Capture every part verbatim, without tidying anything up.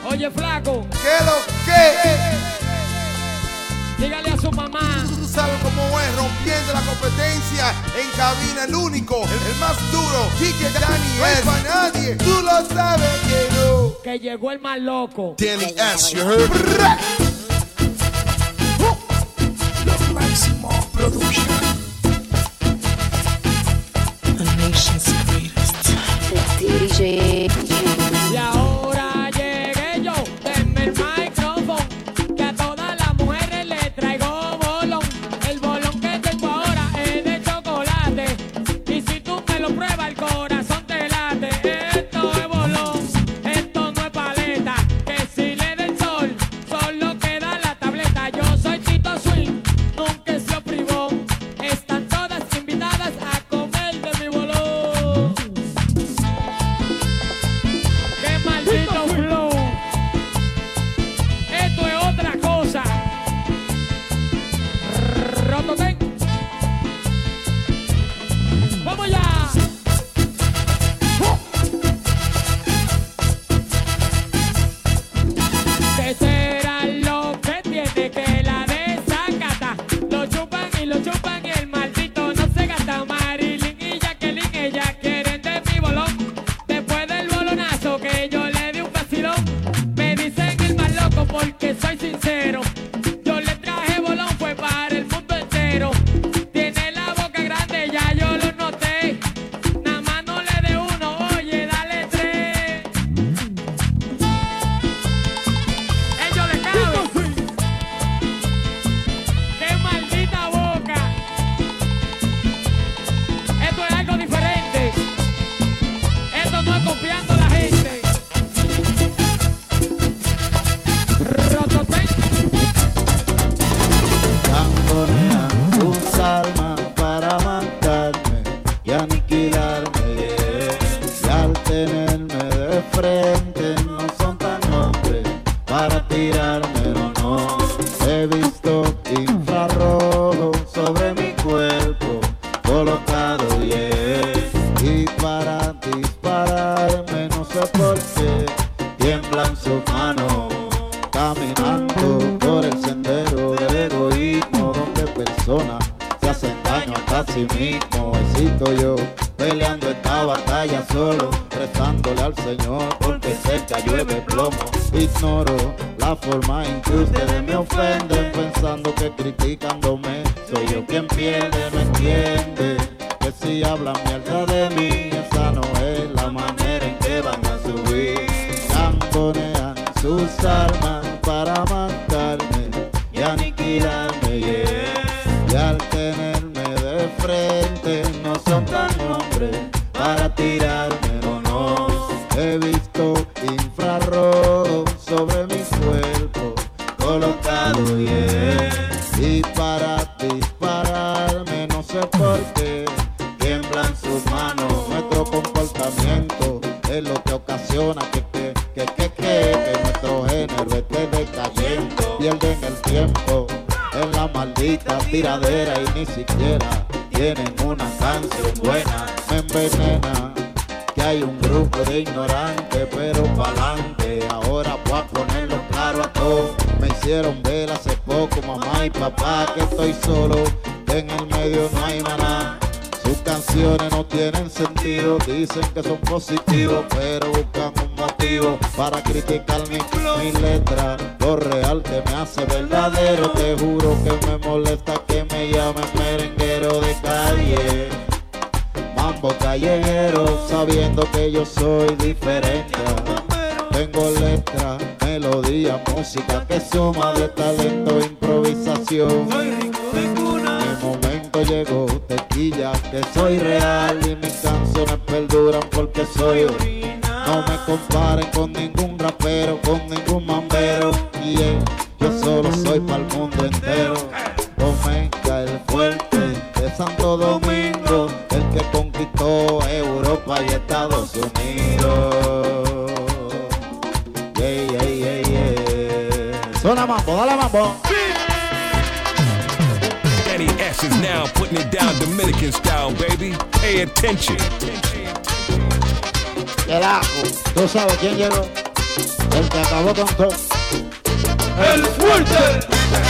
Oye, flaco. ¿Qué lo que? Dígale a su mamá. Tú sabes cómo es, rompiendo la competencia. En cabina, el único, el, el más duro. Quique Dani, no es para nadie. Tú lo sabes que no. Que llegó el más loco. Danny S, you heard? The Maximum Production. The nation's greatest. D J. Y ahora llegué yo, denme el micrófono, que a todas las mujeres les traigo bolón. El bolón que tengo ahora es de chocolate, y si tú me lo pruebas el corazón te late. Esto es bolón, esto no es paleta, que si le da el sol, solo queda la tableta. Yo soy Tito Swing, nunca he sido privón, están todas invitadas a comer de mi bolón. ¡Qué maldito flow! Esto es otra cosa. Rototen. ¡Vamos ya! ¿Qué será lo que tiene que la desacata? Lo chupan y lo chupan y el maldito no se gasta. Marilyn y Jacqueline, ellas quieren de mi bolón. Después del bolonazo que yo le di un vacilón, me dicen el más loco porque soy sincero. Yo le traje bolón, fue para el mundo entero. Tiene la boca grande, ya yo lo noté. Nada más no le dé uno, oye, dale tres. Ellos le caben. ¡Qué maldita boca! Esto es algo diferente. Esto no es confiando a la gente. Rototen. Cantonean tus armas para matarme y aniquilarme, y al tenerme de frente no son tan hombres para tirarme, no, no. He visto infrarrojo sobre mi cuerpo colocado, yeah, y para dispararme no sé por qué tiemblan sus manos, caminando por el sendero del egoísmo, donde personas se hacen daño hasta sí mismo. Existo yo peleando esta batalla solo, rezándole al Señor porque cerca llueve plomo. Ignoro la forma en que ustedes me ofenden, pensando que criticándome soy yo quien pierde. No entiende que si hablan mierda de mí, esa no es la manera en que van a subir. Cantonean sus armas para matarme y aniquilarme, yeah, y al tenerme de frente no son tan hombres para tirarme, no, no. He visto infrarrojo sobre mi cuerpo colocado, yeah, y para dispararme no sé por qué tiemblan sus manos. Nuestro comportamiento es lo que ocasiona que que, que, que, que, que nuestro género esté decayendo. Pierden el tiempo en la maldita tiradera y ni siquiera tienen una canción buena. Me envenena que hay un grupo de ignorantes, pero pa'lante. Ahora voy a ponerlo claro a todos. Me hicieron ver hace poco mamá y papá que estoy solo, que en el medio no hay maná. Sus canciones no tienen sentido, dicen que son positivos, pero buscan un motivo para criticar mi, mi letra. Lo real que me hace verdadero, te juro que me molesta que me llamen merenguero de calle, mambo callejero, sabiendo que yo soy diferente. Tengo letra, melodía, música que suma de talento e improvisación. Mi momento llegó, tequilla, que soy real y mis canciones perduran porque soy original. No me comparen con ningún rapero, con ningún mambero, y yeah, yo solo soy para el mundo entero. Omega el fuerte de Santo Domingo, el que conquistó Europa y Estados Unidos. Yeah, yeah, yeah, yeah. Suena mambo, dale mambo. Danny S is now putting it down Dominican style, baby. Pay attention. Carajo, ¿tú sabes quién llegó? el que acabó con todo. El fuerte.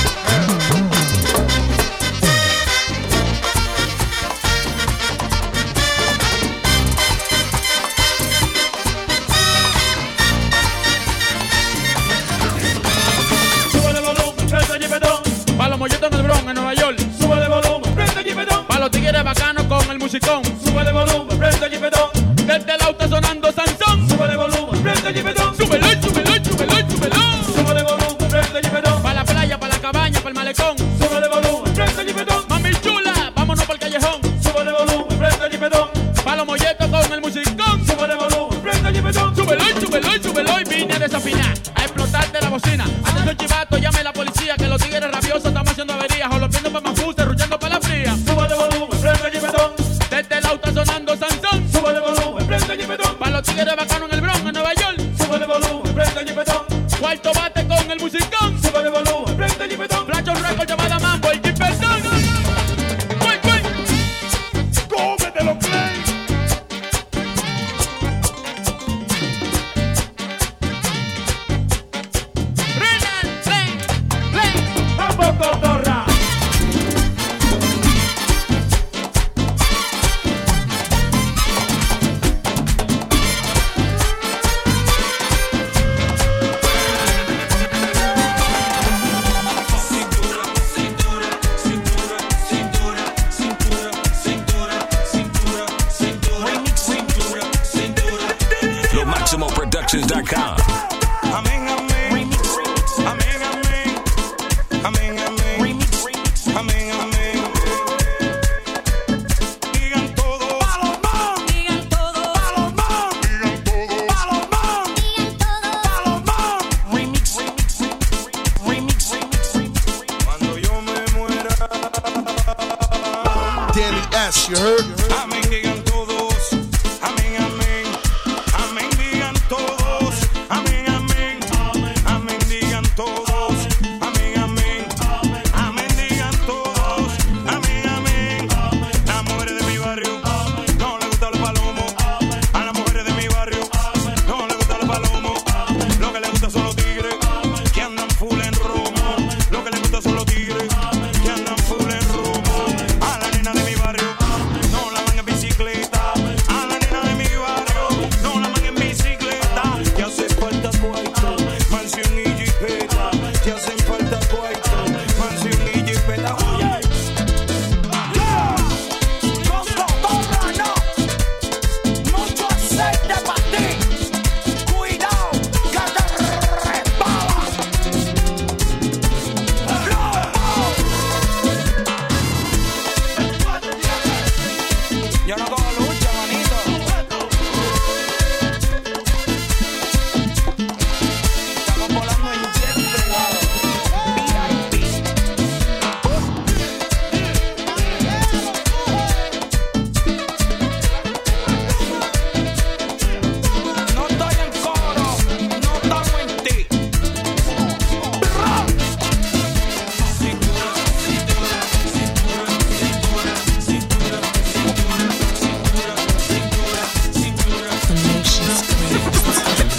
Súbele volumen, prende jipetón. Pa' los molletos en el Bronx, en Nueva York. Súbele volumen, prende jipetón. Pa' los tigres bacanos con el musicón. Súbele volumen, prende jipetón. Desde el auto sonando Sansón. Súbele volumen, prende jipetón. Súbelo, súbelo, súbelo, súbelo. Súbele volumen, prende jipetón. Pa' la playa, pa' la cabaña, pa' el malecón. Súbele volumen, prende jipetón. Mami chula, vámonos por el callejón. Súbele volumen, prende jipetón. Pa' los molletos con el musicón. Súbele volumen, prende jipetón. Súbelo, súbelo, súbelo y vine a desafinar, a explotarte la bocina. Atención chivato, llame a la policía, que los tigres rabiosos estamos haciendo averías. O los piendo pa' Mafú, ruchando pa' la fría. Súbele volumen, prende jipetón. Desde el auto sonando Sansón. Súbele volumen, prende jipetón. Pa' los tigres bacanos en el Bronx, en Nueva York. Súbele volumen, prende jipetón. Cuarto bate con el musicón. Súbele volumen, prende jipetón. Flash on record llamada Mambo, el jipetón. ¡Cuy, cuy! ¡Cómetelo, play! Renan, play, play. ¡Vamos, cotorra! Lo Máximo Productions dot com. Amén, amén. Amén, amén. Amén, amén. Amén, amén. Digan todo. Palomón. Digan todo. Palomón. Digan todo. Palomón. Digan todo. Palomón. Remix. Remix. Remix. Cuando yo me muera. Danny S, you heard? Amén, digan todos. Amén, amén. Amén, digan todos. Amén, amén. Amén, digan todos. Amén, amén. Amén, digan todos. Amén, amén. Las mujeres de mi barrio no les gustan los palomos. A las mujeres de mi barrio no les gustan los palomos. Lo que les gusta son los tigres que andan full en romo. Lo que les gusta son los tigres que andan full en romo. A la nena de mi barrio no la van en bicicleta. A la nena de mi barrio no la van en bicicleta. Te hace falta cuarto, mansión y jipeta. Te hacen falta cuarto, mansión y jipeta. Oye, yeah. Con cotorra no, mucho aceite para ti. Cuidado que te resbala. Yo no cojo lucha, manito. Estamos volando en jet privado. V I P. No estoy en coro, no estamos en ti. The nation's greatest.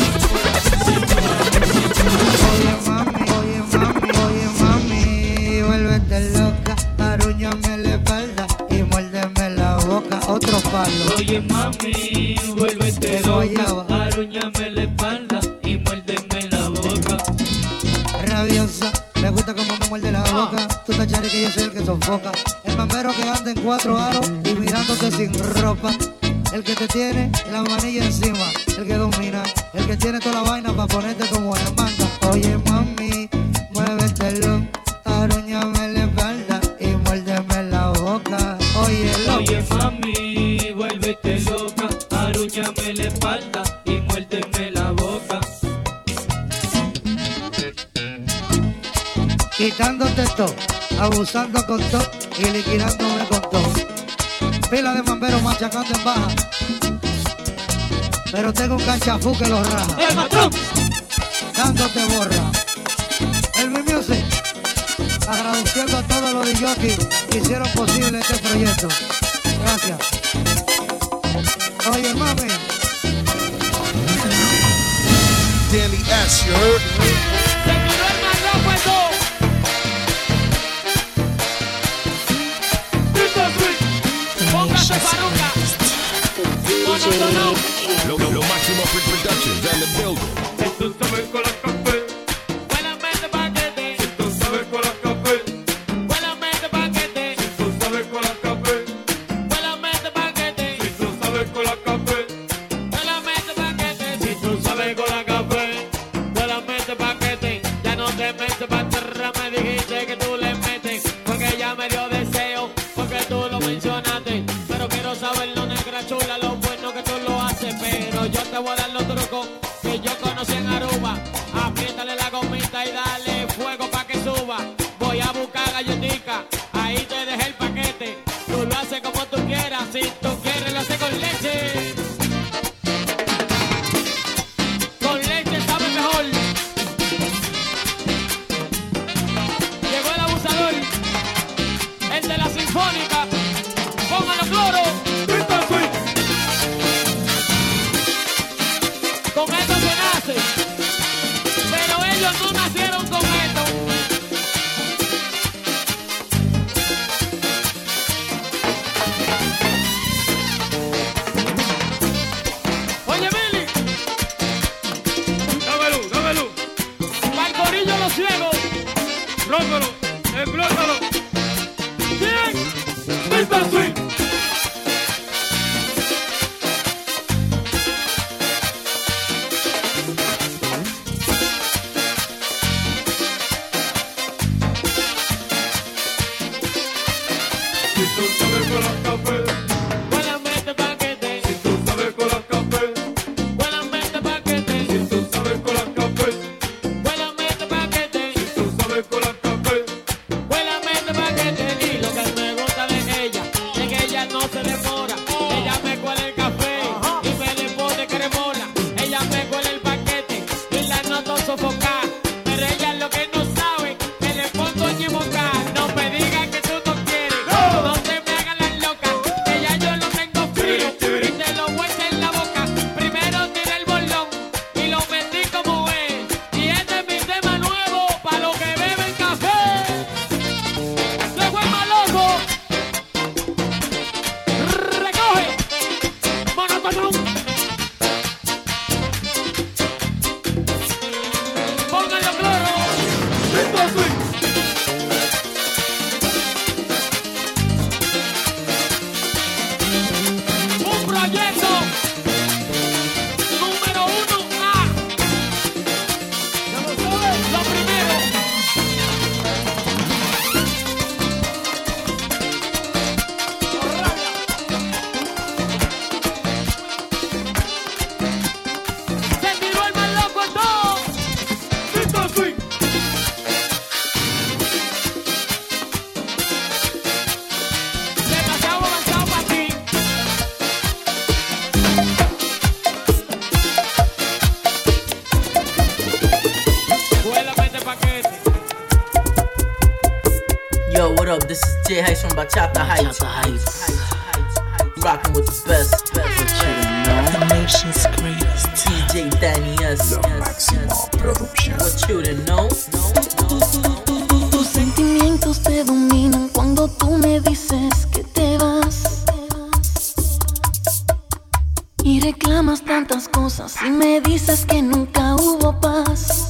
Oye mami, oye mami, oye mami, vuélvete loca, arúñame la espalda y muérdeme la boca, otro palo. Oye, mami, vuélvete Guayaba. loca. Arúñame la espalda y muérdeme la boca. Rabiosa, me gusta como me muerde la boca, tú estás chari que yo soy el que sofoca, el mamero que anda en cuatro aros y mirándote sin ropa, el que te tiene la manilla encima, el que domina, el que tiene toda la vaina para ponerte como en manga. Oye mami, muévete loca, arúñame la espalda y muérdeme la boca. Oye loca. Oye, mami, vuélvete loca. Arúñame la espalda y muérdeme la boca. Quitándote todo, abusando con todo y liquidándome con todo. Pila de mamberos machacando en baja, pero tengo un cachafú que los raja. ¡El patrón! Dándote borra. El Mi Music, agradeciendo a todos los D Js que hicieron posible este proyecto. Gracias. Oye, mami. Danny S. Yes, you heard? Se tiró el más loco en todo. Póngase Farruca. Monotonado. Lo, lo, lo máximo Productions and the building. Si tú sabes con la café, Buenamente paquete. si tú sabes con la café, Buenamente paquete. si tú sabes con la café, Buenamente paquete. si tú sabes con la café, Buenamente paquete. Si tú sabes con la café, buenamente paquete. Ya no te metes pa' atrás, me dijiste que tú le metes. Porque ya me dio deseo, porque tú lo mencionaste. Pero quiero saber lo negra chula, lo bueno que tú lo haces. Pero yo te voy a dar los trucos que yo conocí en Aruba. Apriétale la gomita y dale fuego pa' que suba. Voy a buscar galletica, ahí te dejé el paquete. Tú lo haces como tú quieras, si tú quieres lo haces con leche. Con leche sabe mejor. Llegó el abusador, el de la sinfónica. Póngalo cloro. Con esto se nace, pero ellos no nacieron con esto. Oye, Billy, dámelo, dámelo, pa'l corillo los ciegos. rómpelo, explótalo. Bien, mister Sweet. Si tú sabes con la café, buenamente paquete. si tú sabes con la café, Buenamente paquete. si tú sabes con la café, Buenamente paquete. si tú sabes con la café, Buenamente paquete. Y lo que me gusta de ella es que ella no se demora. Ella me cuela el café y me le pone cremola. Ella me cuela el paquete y la noto sofocar. Pero ella lo que no sabe que le pongo en mi boca. No me digas que tú no quieres. No te me hagas la loca. Que ya yo lo tengo frío y te lo voy a echar en la boca. Primero tiré el bolón y lo metí como es. Y este es mi tema nuevo para los que beben café. Luego el maloco. Recoge. Monotonón. Pónganlo cloro. mister Sweet. Un proyecto número uno A. Lo primero. Se tiró el más loco en todo. mister Sweet. Demasiado avanzado para ti. Buenamente paquete. Yo, what up? This is Jay Heights from Bachata Heights. Rocking with the best, best. The nation's greatest. D J Danny S. What you didn't know? Tus sentimientos te dominan cuando tú me dices que te vas. Y reclamas tantas cosas y me dices que nunca hubo paz.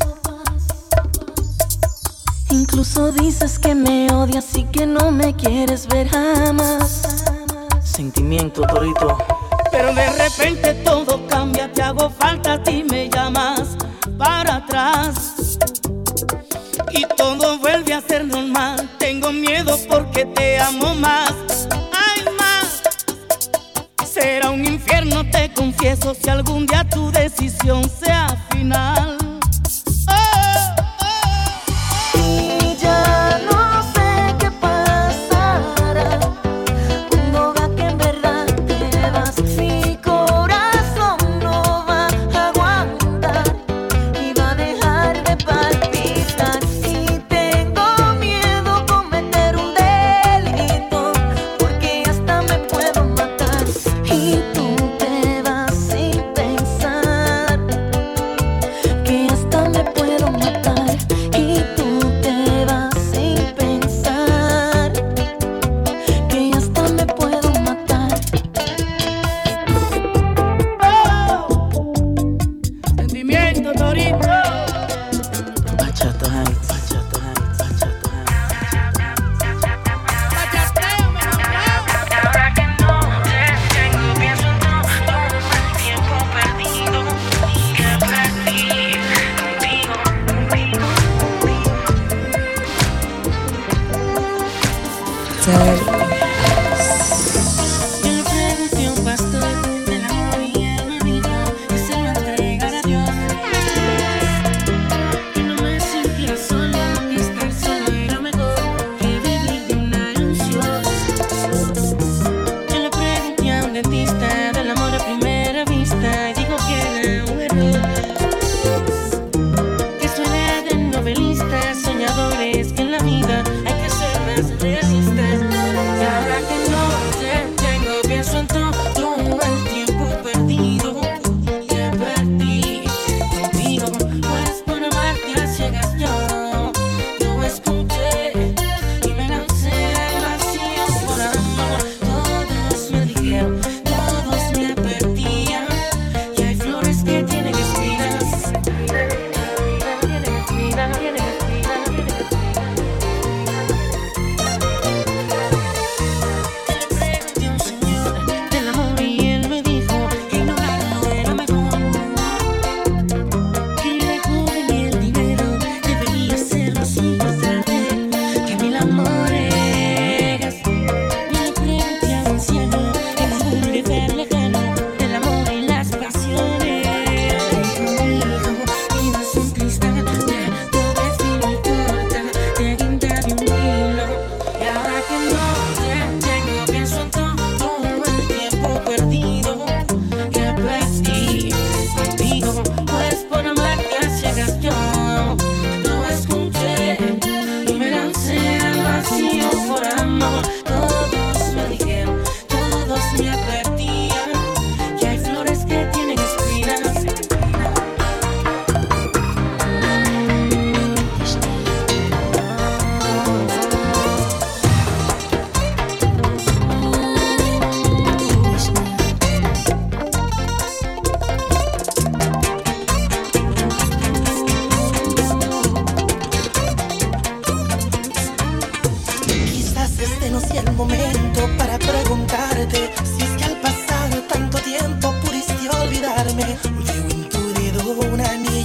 Incluso dices que me odias y que no me quieres ver jamás. Sentimiento, Torito. Pero de repente todo cambia, te hago falta a ti, me llamas para atrás y todo vuelve a ser normal. Tengo miedo porque te amo más. Ay, más. Será un infierno, te confieso, si algún día tu decisión sea final. Y ya no sé qué pasará cuando vea que en verdad te vas. Mi corazón no va a aguantar y va a dejar de palpitar. Y tengo miedo cometer un delito porque hasta me puedo matar. Y tú te vas sin pensar que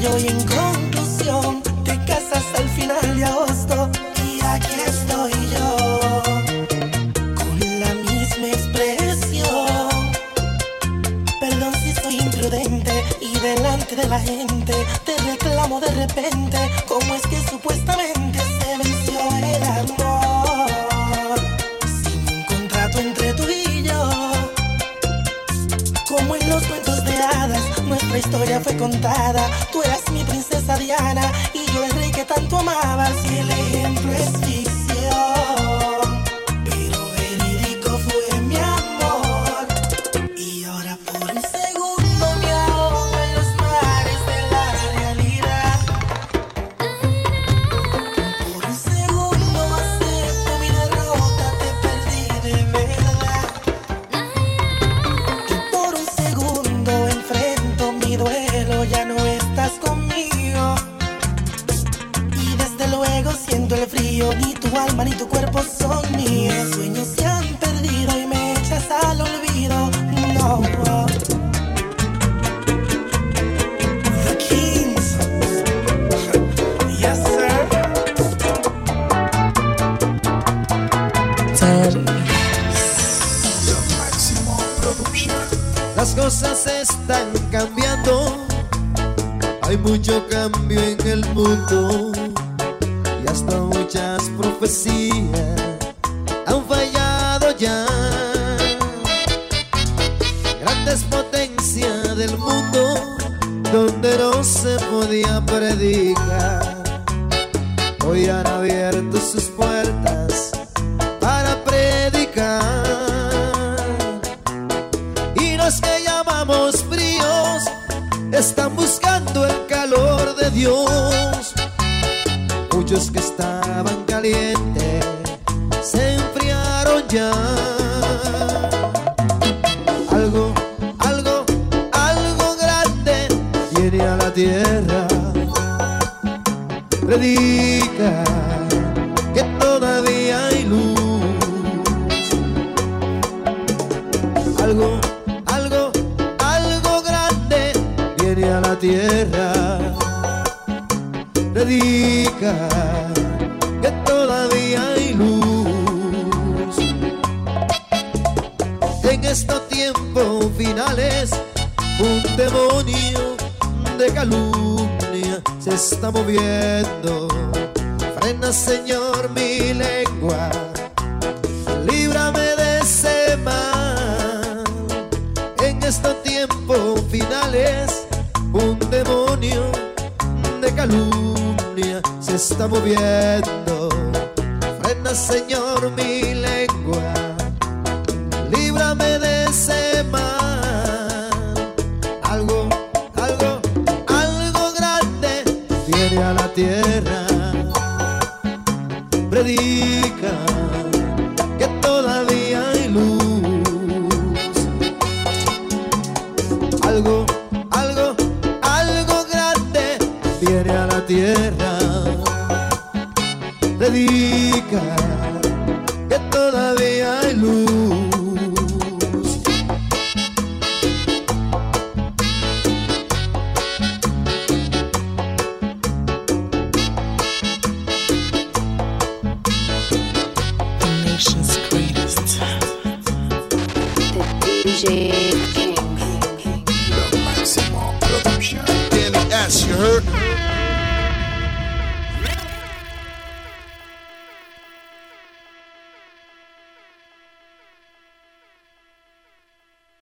sencillo y en conclusión te casas al final de agosto y aquí estoy yo con la misma expresión. Perdón si soy imprudente y delante de la gente te reclamo de repente. ¿Cómo es que supuestamente se venció el amor sin un contrato entre tú y yo? Como en los cuentos de hadas, nuestra historia fue contada. Tú eras mi princesa Diana y yo el rey que tanto amabas. Y el ejemplo es ficción, pero verídico fue mi amor. Y ahora por un segundo me ahogo en los mares de la realidad. Por un segundo acepto mi derrota, te perdí de verdad. Por un segundo enfrento mi duelo, ya no estás conmigo. Y desde luego siento el frío, ni tu alma ni tu cuerpo son míos. Mis sueños se han perdido y me echas al olvido. No. The Kings. Yes, sir. Las cosas están cambiando, hay mucho cambio en el mundo y hasta muchas profecías han fallado ya. Grandes potencias del mundo donde no se podía predicar, hoy han abierto sus puertas para predicar. Y los que llamamos fríos están buscando el calor de Dios. Muchos que estaban calientes se enfriaron ya. Algo, algo, algo grande viene a la tierra. Predica que todavía hay luz. Algo, algo, algo grande viene a la tierra. Predica que todavía hay luz. En estos tiempos finales, un demonio de calumnia se está moviendo. Frena, Señor, mi lengua, líbrame de ese mal. En estos tiempos finales, un demonio de calumnia se está moviendo. Frena, Señor, mi lengua, líbrame de ese mal. Algo, algo, algo grande viene a la tierra. Predica que todavía hay luz. Algo, algo, algo grande viene a la tierra. Predica que todavía hay luz. Nation's greatest. D J King. Danny S, you heard?